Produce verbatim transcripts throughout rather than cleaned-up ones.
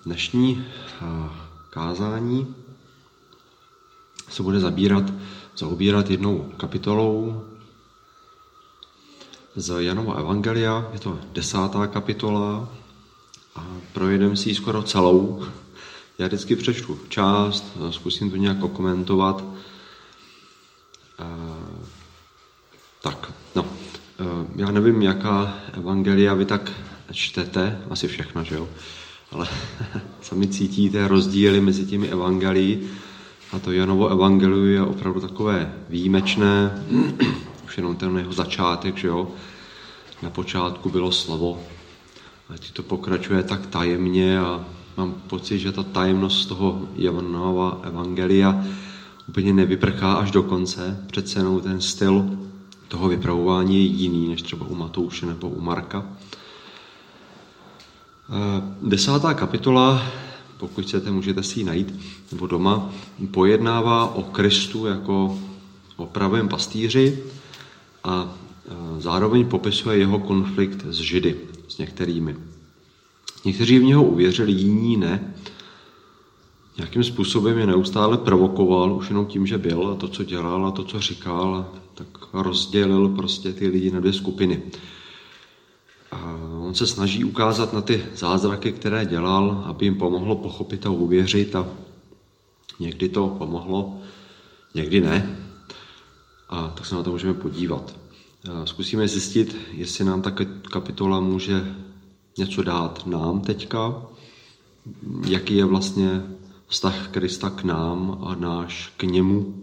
Dnešní kázání se bude zabírat, zaobírat jednou kapitolou z Janova evangelia. Je to desátá kapitola a projedeme si ji skoro celou. Já vždycky přečtu část, zkusím to nějak okomentovat. Tak, no, já nevím, jaká evangelia vy tak čtete, asi všechno, že jo? Ale sami cítíte rozdíly mezi těmi evangelií a to Janovo evangelium je opravdu takové výjimečné, už jenom ten jeho začátek, že jo? Na počátku bylo slovo a teď to pokračuje tak tajemně a mám pocit, že ta tajemnost toho Janova evangelia úplně nevyprchá až do konce. Přece jenom ten styl toho vypravování je jiný, než třeba u Matouše nebo u Marka. Desátá kapitola, pokud chcete, můžete si ji najít, nebo doma, pojednává o Kristu jako o pravém pastýři a zároveň popisuje jeho konflikt s Židy, s některými. Někteří v něho uvěřili, jiní ne. Nějakým způsobem je neustále provokoval, už jenom tím, že byl a to, co dělal a to, co říkal, tak rozdělil prostě ty lidi na dvě skupiny. A on se snaží ukázat na ty zázraky, které dělal, aby jim pomohlo pochopit a uvěřit a někdy to pomohlo, někdy ne. A tak se na to můžeme podívat. A zkusíme zjistit, jestli nám ta kapitola může něco dát nám teďka, jaký je vlastně vztah Krista k nám a náš k němu.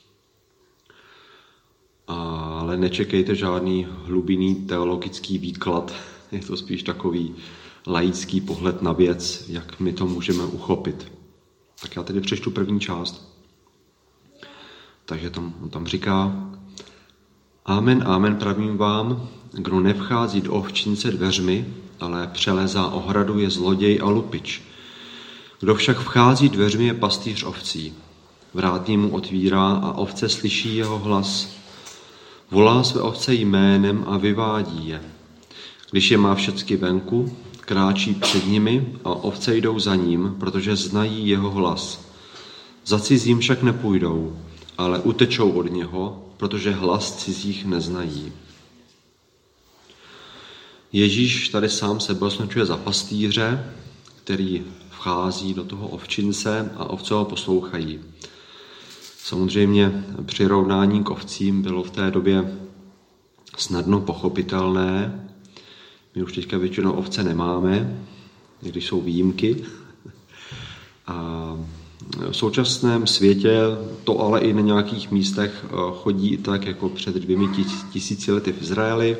Ale nečekejte žádný hlubinný teologický výklad, je to spíš takový laický pohled na věc, jak my to můžeme uchopit. Tak já tedy přečtu první část. Takže tam, on tam říká: Amen, amen, pravím vám, kdo nevchází do ovčince dveřmi, ale přelezá ohradu, je zloděj a lupič. Kdo však vchází dveřmi, je pastýř ovcí. Vrátný mu otvírá a ovce slyší jeho hlas. Volá své ovce jménem a vyvádí je. Když je má všecky venku, kráčí před nimi a ovce jdou za ním, protože znají jeho hlas. Za cizím však nepůjdou, ale utečou od něho, protože hlas cizích neznají. Ježíš tady sám sebe označuje za pastýře, který vchází do toho ovčince a ovce ho poslouchají. Samozřejmě přirovnání k ovcím bylo v té době snadno pochopitelné. My už teďka většinou ovce nemáme, když jsou výjimky. A v současném světě to ale i na nějakých místech chodí tak, jako před dvěmi tisíci lety v Izraeli.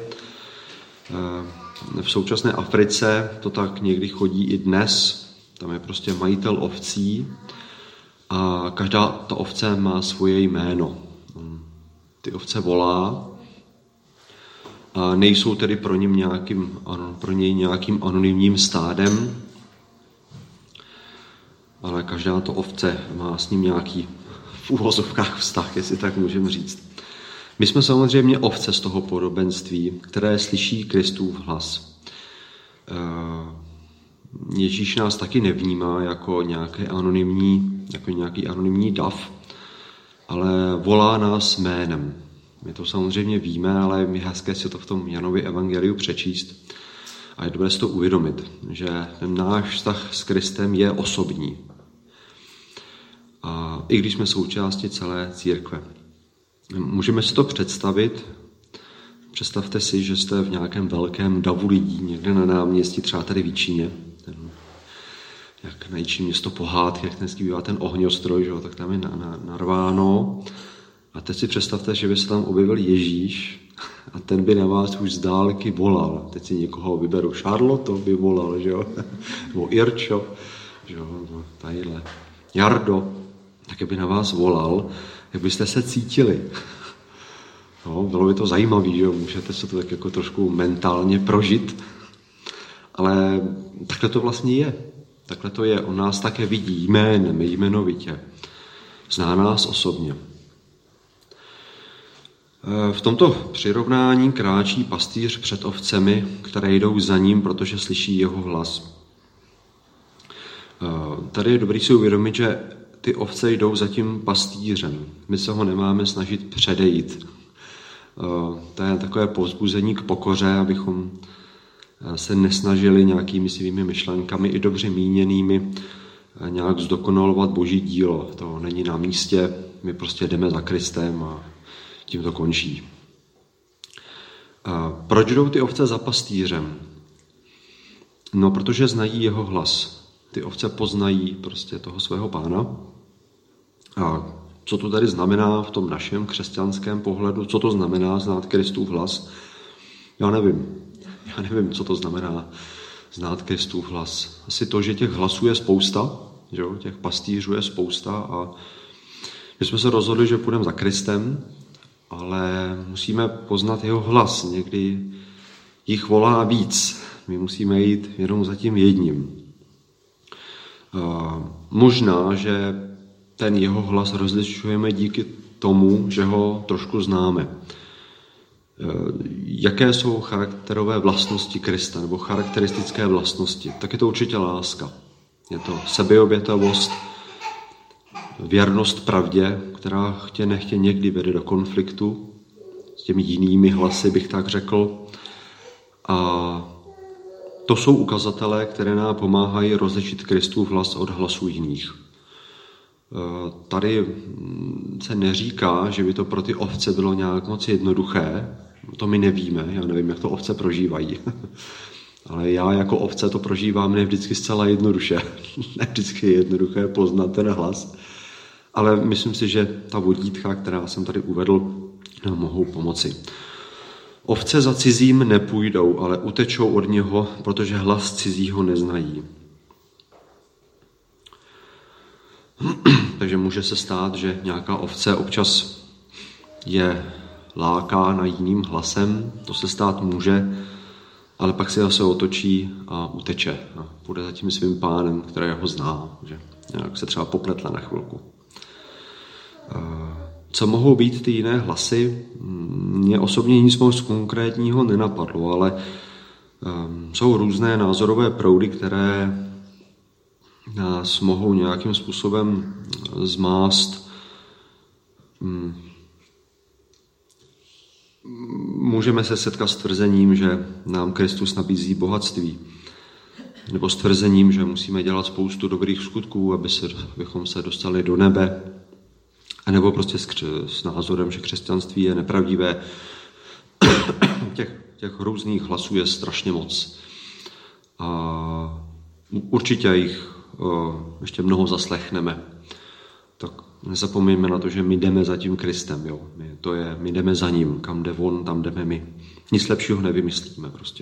V současné Africe to tak někdy chodí i dnes. Tam je prostě majitel ovcí a každá ta ovce má svoje jméno. Ty ovce volá a nejsou tedy pro, ním nějakým, pro něj nějakým anonymním stádem, ale každá ta ovce má s ním nějaký v uvozovkách vztah, jestli tak můžeme říct. My jsme samozřejmě ovce z toho podobenství, které slyší Kristův hlas. Ježíš nás taky nevnímá jako nějaké anonymní, jako nějaký anonymní dav, ale volá nás jménem. My to samozřejmě víme, ale je hezké si to v tom Janově evangeliu přečíst. A je dobré si to uvědomit, že ten náš vztah s Kristem je osobní. A i když jsme součástí celé církve. Můžeme si to představit. Představte si, že jste v nějakém velkém davu lidí, někde na náměstí, třeba tady v Jičíně. Ten, jak na Jičíně město pohádky, jak dnes bývá ten ohňostroj, že? Tak tam je na, na, narváno. A teď si představte, že by se tam objevil Ježíš a ten by na vás už z dálky volal. Teď si někoho vyberu. Charlotte by volal, že jo? Nebo Irčo, že jo? Nebo tadyhle. Jardo, tak by na vás volal, jak byste se cítili. No, bylo by to zajímavé, že jo? Můžete se to tak jako trošku mentálně prožít, ale takhle to vlastně je. Takhle to je. On nás také vidí jménem, jmenovitě. Zná nás osobně. V tomto přirovnání kráčí pastýř před ovcemi, které jdou za ním, protože slyší jeho hlas. Tady je dobrý si uvědomit, že ty ovce jdou za tím pastýřem. My se ho nemáme snažit předejít. To je takové povzbuzení k pokoře, abychom se nesnažili nějakými svými myšlenkami i dobře míněnými nějak zdokonalovat Boží dílo. To není na místě, my prostě jdeme za Kristem a tím to končí. A proč jdou ty ovce za pastýřem? No, protože znají jeho hlas. Ty ovce poznají prostě toho svého pána. A co to tady znamená v tom našem křesťanském pohledu? Co to znamená znát Kristův hlas? Já nevím. Já nevím, co to znamená znát Kristův hlas. Asi to, že těch hlasů je spousta, že jo? Těch pastýřů je spousta a my jsme se rozhodli, že půjdeme za Kristem, ale musíme poznat jeho hlas. Někdy jich volá víc. My musíme jít jenom za tím jedním. Možná, že ten jeho hlas rozlišujeme díky tomu, že ho trošku známe. Jaké jsou charakterové vlastnosti Krista, nebo charakteristické vlastnosti? Tak je to určitě láska. Je to sebeobětavost, věrnost pravdě, která chtě nechtě někdy vede do konfliktu s těmi jinými hlasy, bych tak řekl. A to jsou ukazatele, které nám pomáhají rozlišit Kristův hlas od hlasů jiných. Tady se neříká, že by to pro ty ovce bylo nějak moc jednoduché. To my nevíme, já nevím, jak to ovce prožívají. Ale já jako ovce to prožívám ne vždycky zcela jednoduše. Ne vždycky je jednoduché poznat ten hlas. Ale myslím si, že ta vodítka, která jsem tady uvedl, nám mohou pomoci. Ovce za cizím nepůjdou, ale utečou od něho, protože hlas cizího neznají. Takže může se stát, že nějaká ovce občas je láká jiným hlasem, to se stát může, ale pak se zase otočí a uteče. A půjde za tím svým pánem, který ho zná, že nějak se třeba popletla na chvilku. Co mohou být ty jiné hlasy? Mně osobně nic moc konkrétního nenapadlo, ale um, jsou různé názorové proudy, které nás mohou nějakým způsobem zmást. Um, můžeme se setkat s tvrzením, že nám Kristus nabízí bohatství, nebo s tvrzením, že musíme dělat spoustu dobrých skutků, aby se, abychom se dostali do nebe. A nebo prostě s, s názorem, že křesťanství je nepravdivé. těch, těch různých hlasů je strašně moc. A určitě jich o, ještě mnoho zaslechneme. Tak nezapomeňme na to, že my jdeme za tím Kristem. Jo? My, to je, my jdeme za ním. Kam jde on, tam jdeme my. Nic lepšího nevymyslíme prostě.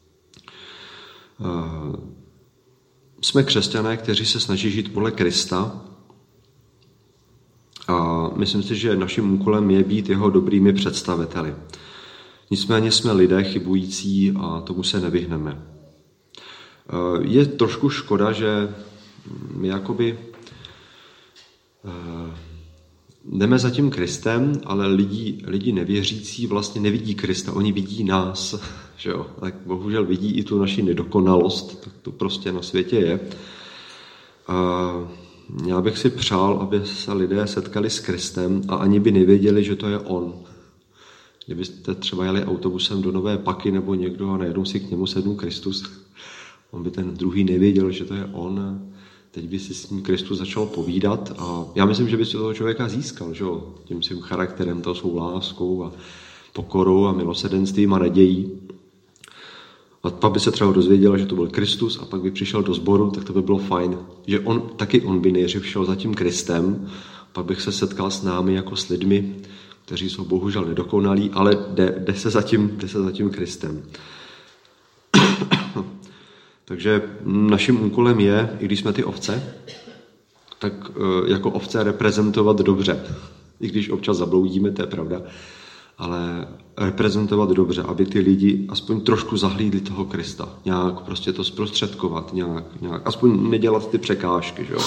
Uh, jsme křesťané, kteří se snaží žít podle Krista. A myslím si, že naším úkolem je být jeho dobrými představiteli. Nicméně jsme lidé chybující a tomu se nevyhneme. Je trošku škoda, že my jakoby jdeme za tím Kristem, ale lidi, lidi nevěřící vlastně nevidí Krista, oni vidí nás. Že jo? Tak bohužel vidí i tu naši nedokonalost, tak to prostě na světě je. A já bych si přál, aby se lidé setkali s Kristem a ani by nevěděli, že to je on. Kdybyste třeba jeli autobusem do Nové Paky nebo někdo a najednou si k němu sednul Kristus, on by ten druhý nevěděl, že to je on. Teď by si s ním Kristus začal povídat a já myslím, že by si toho člověka získal, že jo? Tím svým charakterem, to svou láskou a pokorou a milosrdenstvím a nadějí. A pak by se třeba dozvěděla, že to byl Kristus a pak by přišel do sboru, tak to by bylo fajn. Že on, taky on by nejdřív šel za tím Kristem, pak bych se setkal s námi jako s lidmi, kteří jsou bohužel nedokonalí, ale jde, jde, se, za tím, jde se za tím Kristem. Takže naším úkolem je, i když jsme ty ovce, tak jako ovce reprezentovat dobře. I když občas zabloudíme, to je pravda, ale reprezentovat dobře, aby ty lidi aspoň trošku zahlídli toho Krista. Nějak prostě to zprostředkovat, nějak, nějak aspoň nedělat ty překážky, že jo.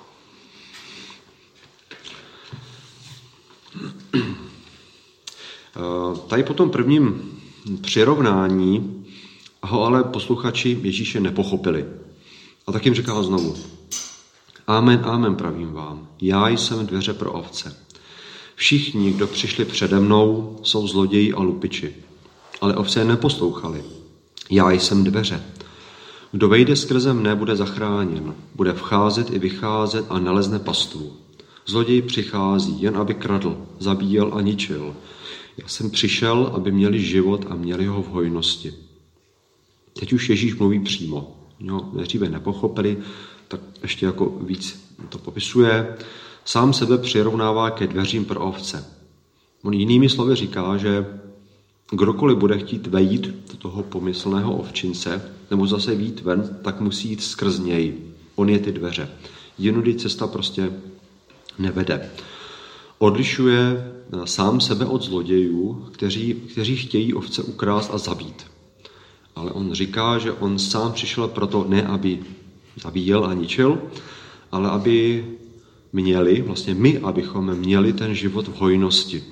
Tady po tom prvním přirovnání ho ale posluchači Ježíše nepochopili. A tak jim říká znovu: Amen, amen, pravím vám, já jsem dveře pro ovce. Všichni, kdo přišli přede mnou, jsou zloději a lupiči, ale ovce je neposlouchali. Já jsem dveře. Kdo vejde skrze mne, bude zachráněn, bude vcházet i vycházet a nalezne pastvu. Zloděj přichází, jen aby kradl, zabíjel a ničil. Já jsem přišel, aby měli život a měli ho v hojnosti. Teď už Ježíš mluví přímo. No, nejdříve nepochopili, tak ještě jako víc to popisuje. Sám sebe přirovnává ke dveřím pro ovce. On jinými slovy říká, že kdokoliv bude chtít vejít do toho pomyslného ovčince, nebo zase vít ven, tak musí jít skrz něj. On je ty dveře. Jinudy cesta prostě nevede. Odlišuje sám sebe od zlodějů, kteří, kteří chtějí ovce ukrást a zabít. Ale on říká, že on sám přišel proto ne, aby zabíjel a ničil, ale aby měli, vlastně my, abychom měli ten život v hojnosti.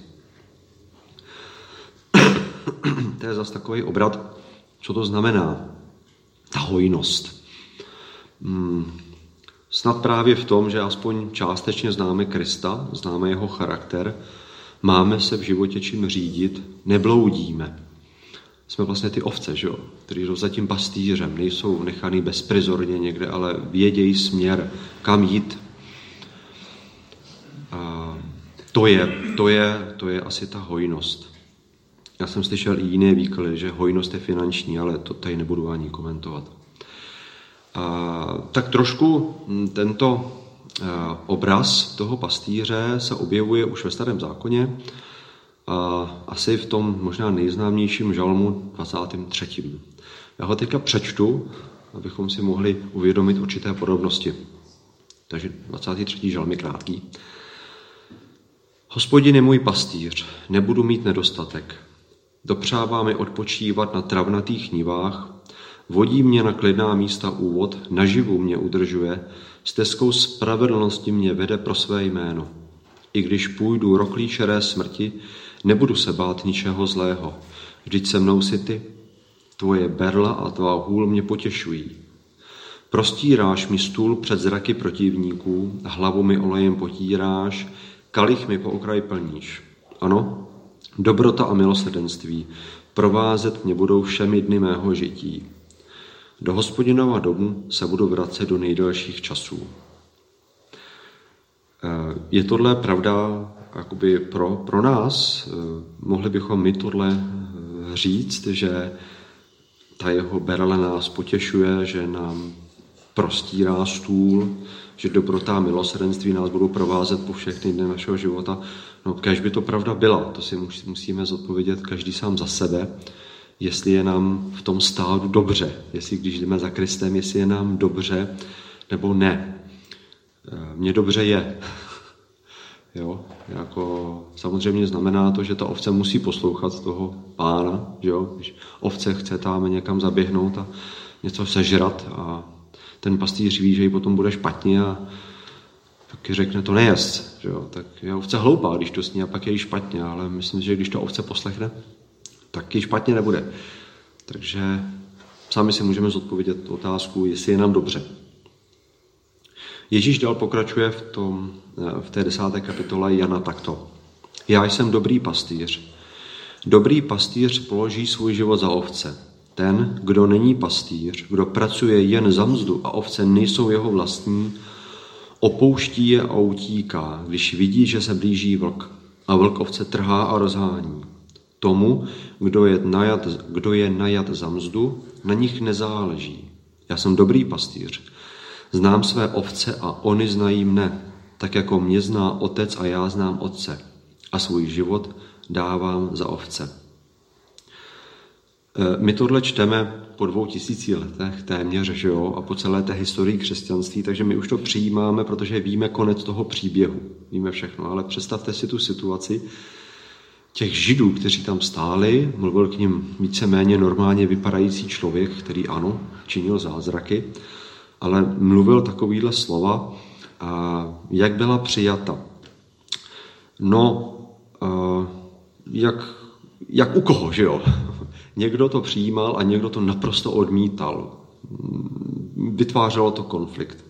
To je zase takový obrat, co to znamená, ta hojnost. Hmm. Snad právě v tom, že aspoň částečně známe Krista, známe jeho charakter, máme se v životě čím řídit, nebloudíme. Jsme vlastně ty ovce, že jo, kteří jdou za tím pastýřem, nejsou nechaný bezprizorně někde, ale vědějí směr, kam jít. A to je, to je, to je asi ta hojnost. Já jsem slyšel i jiné výklady, že hojnost je finanční, ale to tady nebudu ani komentovat. A tak trošku tento obraz toho pastýře se objevuje už ve Starém zákoně, a asi v tom možná nejznámějším žalmu dvacátém třetím Já ho teďka přečtu, abychom si mohli uvědomit určité podobnosti. Takže dvacátý třetí žalm je krátký. Hospodin je můj pastýř, nebudu mít nedostatek. Dopřává mi odpočívat na travnatých nivách, vodí mě na klidná místa úvod, naživu mě udržuje, stezkou spravedlnosti mě vede pro své jméno. I když půjdu roklí šeré smrti, nebudu se bát ničeho zlého. Vždyť se mnou si ty, tvoje berla a tvá hůl mě potěšují. Prostíráš mi stůl před zraky protivníků, hlavu mi olejem potíráš, kalich mi po okraj plníš. Ano, dobrota a milosrdenství provázet mě budou všemi dny mého žití. Do Hospodinova domu se budu vracet do nejdelších časů. Je tohle pravda jakoby pro, pro nás? Mohli bychom my tohle říct, že ta jeho berle nás potěšuje, že nám prostírá stůl, že dobrota a milosrdenství nás budou provázet po všechny dny našeho života. No, kéž by to pravda byla, to si musíme zodpovědět každý sám za sebe, jestli je nám v tom stádu dobře, jestli když jdeme za Kristem, jestli je nám dobře nebo ne. Mně dobře je. Jo, jako samozřejmě znamená to, že ta ovce musí poslouchat toho pána, že jo? Když ovce chce tam někam zaběhnout a něco sežrat a ten pastýř ví, že jí potom bude špatně a taky řekne to nejest, že jo? Tak je ovce hloupá, když to sní a pak je jí špatně, ale myslím, že když to ovce poslechne, tak jí špatně nebude. Takže sami si můžeme zodpovědět otázku, jestli je nám dobře. Ježíš dál pokračuje v, tom, v té desáté kapitole Jana takto. Já jsem dobrý pastýř. Dobrý pastýř položí svůj život za ovce. Ten, kdo není pastýř, kdo pracuje jen za mzdu a ovce nejsou jeho vlastní, opouští je a utíká, když vidí, že se blíží vlk. A vlk ovce trhá a rozhání. Tomu, kdo je najat, kdo je najat za mzdu, na nich nezáleží. Já jsem dobrý pastýř. Znám své ovce a oni znají mne, tak jako mě zná otec a já znám otce. A svůj život dávám za ovce. My tohle čteme po dvou tisíci letech téměř, že jo, a po celé té historii křesťanství, takže my už to přijímáme, protože víme konec toho příběhu. Víme všechno, ale představte si tu situaci těch Židů, kteří tam stáli, mluvil k nim víceméně normálně vypadající člověk, který ano, činil zázraky, ale mluvil takovýhle slova, a jak byla přijata. No, jak, jak u koho, že jo? Někdo to přijímal a někdo to naprosto odmítal. vytvářelo to konflikt.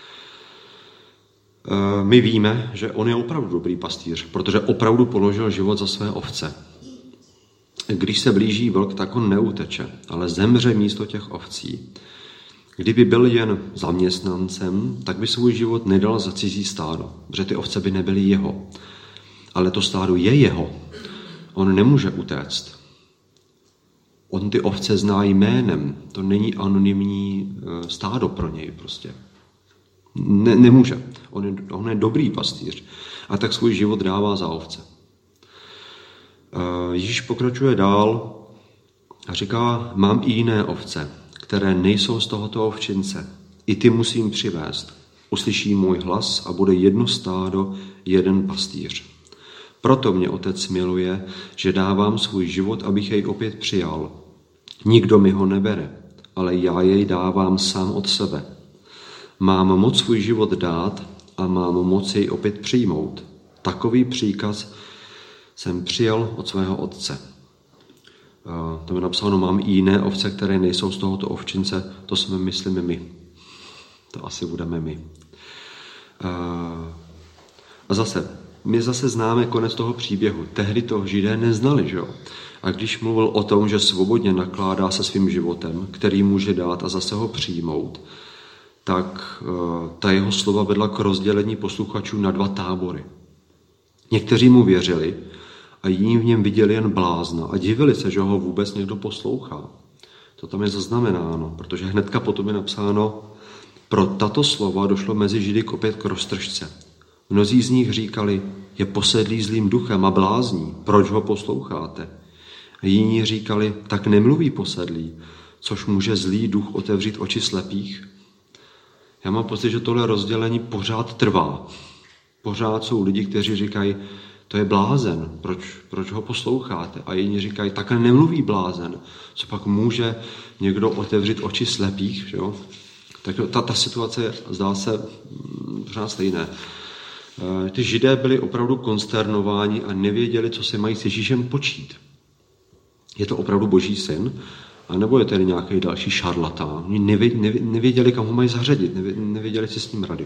My víme, že on je opravdu dobrý pastýř, protože opravdu položil život za své ovce. Když se blíží vlk, tak on neuteče, ale zemře místo těch ovcí. Kdyby byl jen zaměstnancem, tak by svůj život nedal za cizí stádo, protože ty ovce by nebyly jeho. Ale to stádo je jeho. On nemůže utéct. On ty ovce zná jménem. To není anonymní stádo pro něj prostě. Ne, nemůže. On je, on je dobrý pastýř. A tak svůj život dává za ovce. Ježíš pokračuje dál a říká, mám i jiné ovce, které nejsou z tohoto ovčince. I ty musím přivést. Uslyší můj hlas a bude jedno stádo, jeden pastýř. Proto mě Otec miluje, že dávám svůj život, abych jej opět přijal. Nikdo mi ho nebere, ale já jej dávám sám od sebe. Mám moc svůj život dát a mám moc jej opět přijmout. Takový příkaz jsem přijal od svého Otce. To je napsáno, mám i jiné ovce, které nejsou z tohoto ovčince, to jsme myslíme my. To asi budeme my. A zase, my zase známe konec toho příběhu. Tehdy to Židé neznali, že jo? A když mluvil o tom, že svobodně nakládá se svým životem, který může dát a zase ho přijmout, tak ta jeho slova vedla k rozdělení posluchačů na dva tábory. Někteří mu věřili a jiní v něm viděli jen blázna a divili se, že ho vůbec někdo poslouchá. To tam je zaznamenáno, protože hnedka potom je napsáno, pro tato slova došlo mezi Židy opět k roztržce. Mnozí z nich říkali, je posedlý zlým duchem a blázní, proč ho posloucháte? A jiní říkali, tak nemluví posedlý, což může zlý duch otevřít oči slepých? Já mám pocit, že tohle rozdělení pořád trvá. Pořád jsou lidi, kteří říkají, to je blázen, proč, proč ho posloucháte? A jiní říkají, takhle nemluví blázen, co pak může někdo otevřít oči slepých? Že jo? Tak ta, ta situace zdá se pořád stejné. Ty Židé byli opravdu konsternováni a nevěděli, co se mají s Ježíšem počít. Je to opravdu Boží syn? A nebo je tady nějaký další šarlatán? Oni nevěděli, kam ho mají zařadit, nevěděli si s ním rady.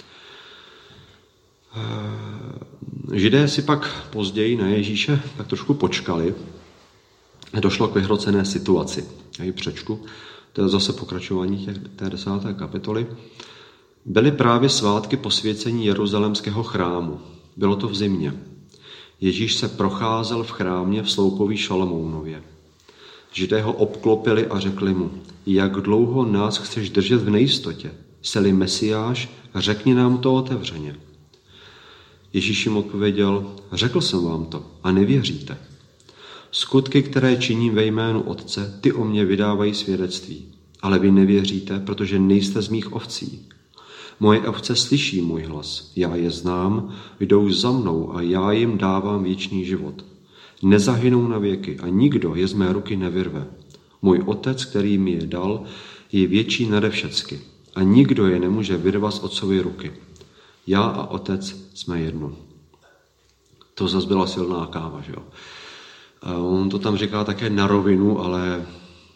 Židé si pak později na Ježíše tak trošku počkali a došlo k vyhrocené situaci. Já ji přečtu, to je zase pokračování těch, té desáté kapitoly. Byly právě svátky posvěcení Jeruzalémského chrámu. Bylo to v zimě. Ježíš se procházel v chrámě v sloupoví Šalamounově. Židé ho obklopili a řekli mu, jak dlouho nás chceš držet v nejistotě? Jsi-li Mesiáš, řekni nám to otevřeně. Ježíš jim odpověděl, řekl jsem vám to a nevěříte. Skutky, které činím ve jménu Otce, ty o mě vydávají svědectví. Ale vy nevěříte, protože nejste z mých ovcí. Moje ovce slyší můj hlas, já je znám, jdou za mnou a já jim dávám věčný život. Nezahynou na věky a nikdo je z mé ruky nevyrve. Můj Otec, který mi je dal, je větší nade všecky a nikdo je nemůže vyrvat z Otcovy ruky. Já a Otec jsme jedno. To zase byla silná káva, že jo. A on to tam říká také na rovinu, ale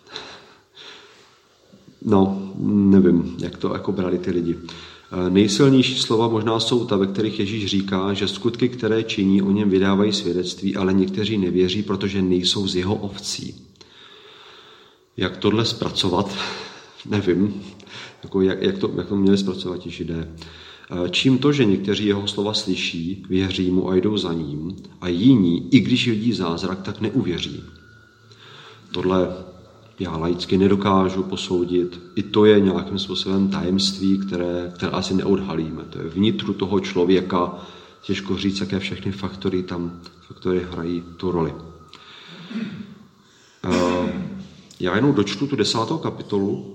no, nevím, jak to jako brali ty lidi. Nejsilnější slova možná jsou ta, ve kterých Ježíš říká, že skutky, které činí, o něm vydávají svědectví, ale někteří nevěří, protože nejsou z jeho ovcí. Jak tohle zpracovat? Nevím. Jako jak, jak, to, jak to měli zpracovat ti Židé. Čím to, že někteří jeho slova slyší, věří mu a jdou za ním, a jiní, i když vidí zázrak, tak neuvěří. Tohle já laicky nedokážu posoudit. I to je nějakým způsobem tajemství, které, které asi neodhalíme. To je vnitru toho člověka, těžko říct, jaké všechny faktory tam faktory hrají tu roli. Já jenom dočtu tu desátou kapitolu.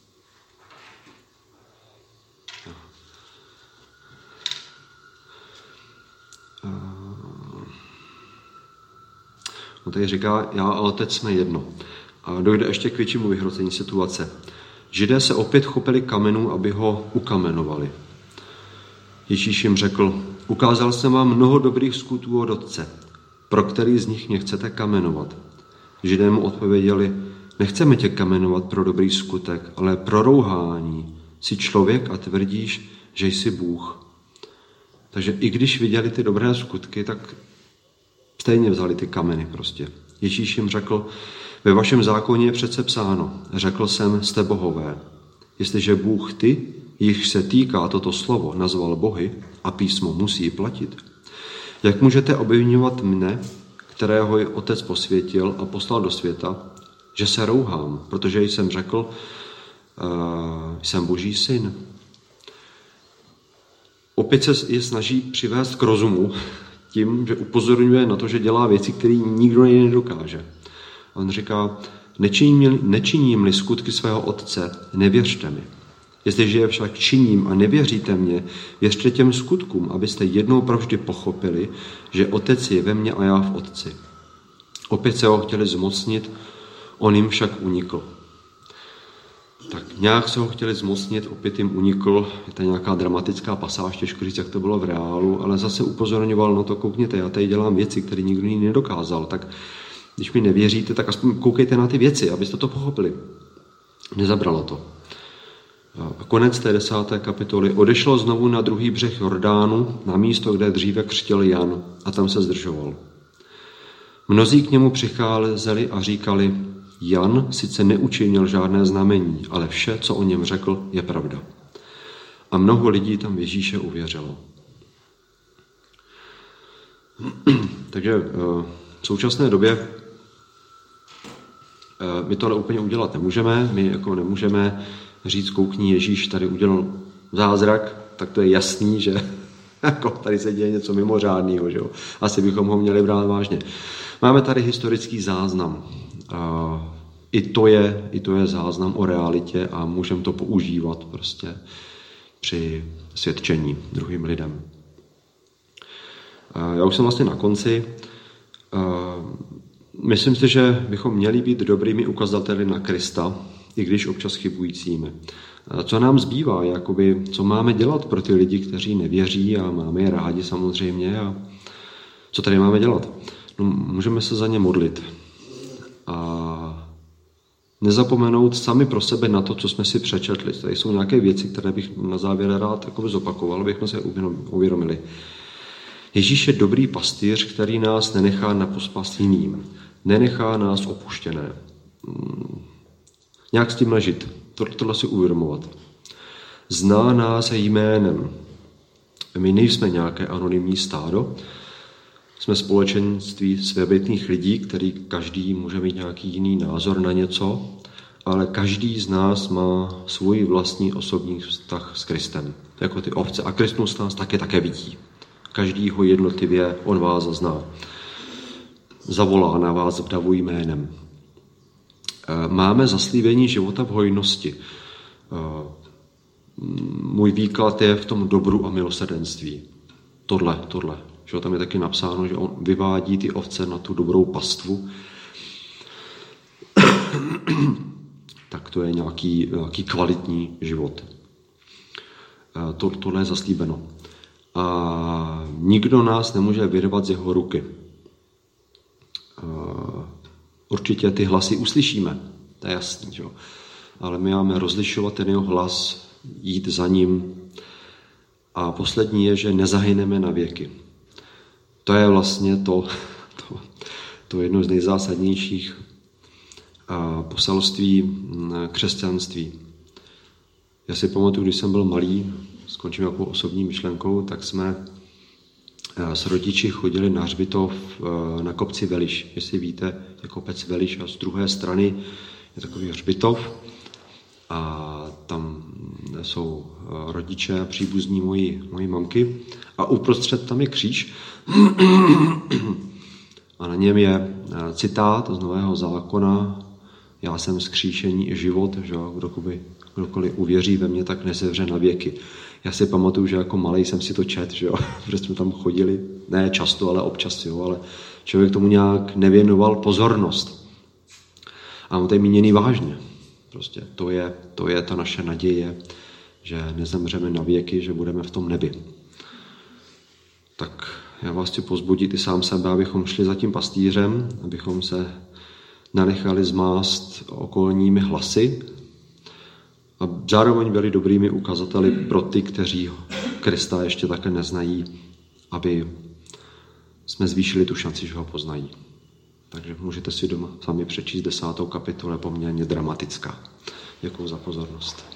No tady říká, já a Otec jsme jedno. A dojde ještě k většímu vyhrocení situace. Židé se opět chopili kamenů, aby ho ukamenovali. Ježíš jim řekl, ukázal jsem vám mnoho dobrých skutků od Otce, pro který z nich mě chcete kamenovat. Židé mu odpověděli, nechceme tě kamenovat pro dobrý skutek, ale pro rouhání. Jsi člověk a tvrdíš, že jsi Bůh. Takže i když viděli ty dobré skutky, tak stejně vzali ty kameny prostě. Ježíš jim řekl, ve vašem zákoně je přece psáno, řekl jsem, jste bohové. Jestliže Bůh ty, jich se týká toto slovo, nazval bohy a písmo musí platit, jak můžete obviňovat mne, kterého Otec posvětil a poslal do světa, že se rouhám, protože jsem řekl, uh, jsem Boží syn. Opět se je snaží přivést k rozumu tím, že upozorňuje na to, že dělá věci, které nikdo jiný nedokáže. On říká, nečiním, nečiním-li skutky svého Otce, nevěřte mi. Jestliže je však činím a nevěříte mě, věřte těm skutkům, abyste jednou provždy pochopili, že Otec je ve mně a já v Otci. Opět se ho chtěli zmocnit, on jim však unikl. Tak nějak se ho chtěli zmocnit, opět jim unikl, je to nějaká dramatická pasáž, těžko říct, jak to bylo v reálu, ale zase upozorňoval na to, koukněte, já tady dělám věci, které nikdo jiný nedokázal, tak když mi nevěříte, tak aspoň koukejte na ty věci, abyste to pochopili. Nezabralo to. A konec té desáté kapitoly. Odešlo znovu na druhý břeh Jordánu, na místo, kde dříve křtil Jan, a tam se zdržoval. Mnozí k němu přicházeli a říkali, Jan sice neučinil žádné znamení, ale vše, co o něm řekl, je pravda. A mnoho lidí tam v Ježíše uvěřilo. Takže v současné době my to úplně udělat nemůžeme, my jako nemůžeme říct, koukni, Ježíš tady udělal zázrak, tak to je jasný, že jako tady se děje něco mimořádného, že jo? Asi bychom ho měli brát vážně. Máme tady historický záznam. I to je, i to je záznam o realitě a můžeme to používat prostě při svědčení druhým lidem. Já už jsem vlastně na konci. Myslím si, že bychom měli být dobrými ukazateli na Krista, i když občas chybujícími. Co nám zbývá, jakoby, co máme dělat pro ty lidi, kteří nevěří a máme je rádi samozřejmě a co tady máme dělat? No, můžeme se za ně modlit a nezapomenout sami pro sebe na to, co jsme si přečetli. Tady jsou nějaké věci, které bych na závěr rád zopakoval, abychom se uvědomili. Ježíš je dobrý pastýř, který nás nenechá na pospas jiným. Nenechá nás opuštěné. Nějak s tím ležit. Tohle si uvědomovat. Zná nás jménem. My nejsme nějaké anonymní stádo. Jsme společenství svébytných lidí, který každý může mít nějaký jiný názor na něco, ale každý z nás má svůj vlastní osobní vztah s Kristem. Jako ty ovce. A Kristus nás také také vidí. Každý ho jednotlivě on vás zná. Zavolá na vás v davu jménem. Máme zaslíbení života v hojnosti. Můj výklad je v tom dobru a milosrdenství. Tohle, tohle. Že tam je taky napsáno, že on vyvádí ty ovce na tu dobrou pastvu. Tak to je nějaký, nějaký kvalitní život. To, tohle je zaslíbeno. A nikdo nás nemůže vyrvat z jeho ruky. Určitě ty hlasy uslyšíme, to je jasný, že? Ale my máme rozlišovat ten jeho hlas, jít za ním. A poslední je, že nezahyneme na věky. To je vlastně to, to, to jedno z nejzásadnějších poselství křesťanství. Já si pamatuju, když jsem byl malý, skončím jako osobní myšlenkou, tak jsme s rodiči chodili na hřbitov na kopci Veliš. Jestli víte, je kopec Veliš a z druhé strany je takový hřbitov a tam jsou rodiče a příbuzní mojí, mojí mamky a uprostřed tam je kříž a na něm je citát z Nového zákona: já jsem vzkříšení i život, že kdokoliv, kdokoliv uvěří ve mě, tak nezevře na věky. Já si pamatuju, že jako malej jsem si to čet, že jo, protože jsme tam chodili, ne často, ale občas, jo, ale člověk tomu nějak nevěnoval pozornost. A on to je míněný vážně. Prostě to je, to je ta naše naděje, že nezemřeme na věky, že budeme v tom nebi. Tak já vás chci pozbudit i sám sebe, abychom šli za tím pastýřem, abychom se nenechali zmást okolními hlasy a zároveň byli dobrými ukazateli pro ty, kteří Krista ještě také neznají, aby jsme zvýšili tu šanci, že ho poznají. Takže můžete si doma sami přečíst desátou kapitolu, je poměrně dramatická. Děkuji za pozornost.